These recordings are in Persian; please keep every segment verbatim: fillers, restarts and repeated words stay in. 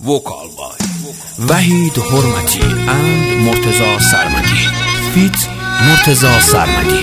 vocal by Wahid Hormati and Murtaza Sarmadi feat Murtaza Sarmadi.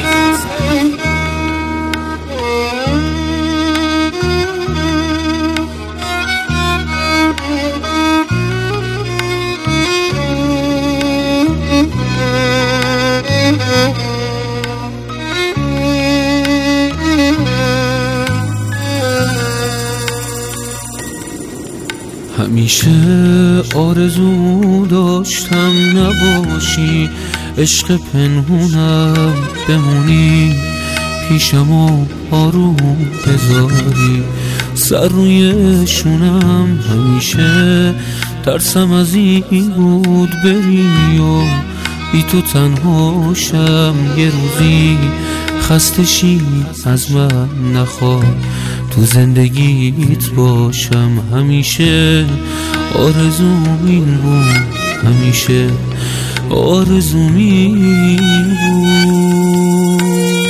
همیشه آرزو داشتم نباشی، عشق پنهونم بمونی، پیشم و آروم بذاری، سر روی شونم همیشه ترسم از این بود بری و بی تو تنهاشم، یه روزی خسته شی از من نخواه تو زندگیت باشم. همیشه آرزوم این بود، همیشه آرزوم این بود.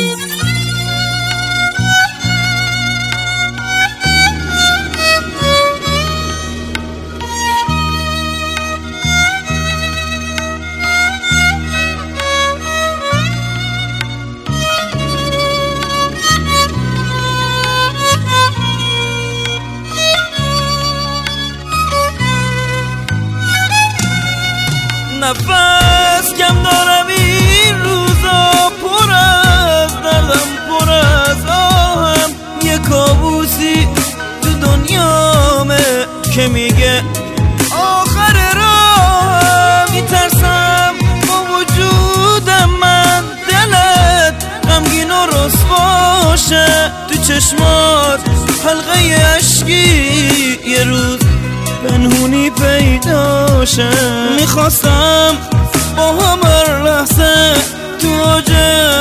نفس کم دارم این روزا، پر از دردم پر از آهم، یه کابوسی تو دنیامه که میگه آخر راهم. میترسم با وجودم من دلت غمگین و رسواشه، تو چشمات حلقه اشکی یه روز پنهونی پیداشه. میخواستم با هم هر لحظه تو اوج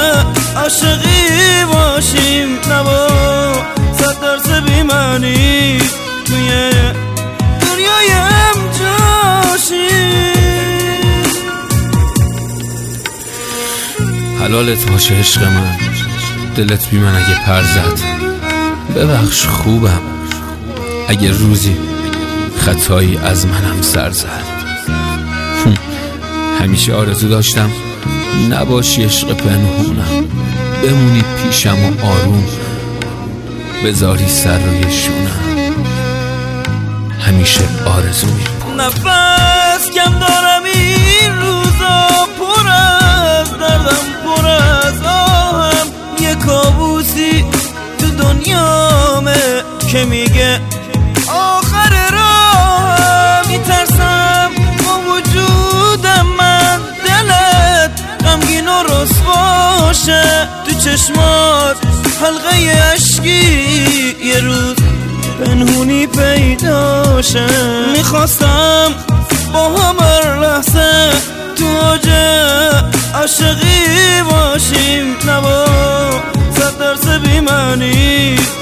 عاشقی باشیم، نبا صد درصد بی‌معنی توی دنیای امجاشیم. حلالت باشه عشق من، دلت بی من اگه پر زد، ببخش خوبم اگه روزی خطایی از منم سر زد. همیشه آرزو داشتم نباشی عشق پنهونم، بمونی پیشم و آروم بذاری سر روی شونم. همیشه آرزومی بود. نفس کم دارم این روزا، پر از دردم پر از آهم، یه کابوسی تو دنیامه که میگه آخر راهم. میترسم با وجودم من دلت غمگین و رسواشه، تو چشمات حلقه اشکی یه روز پنهونی پیداشه. میخواستم با هم هر لحظه تو اوج عاشقی باشیم، نبا صد درصد بی‌معنی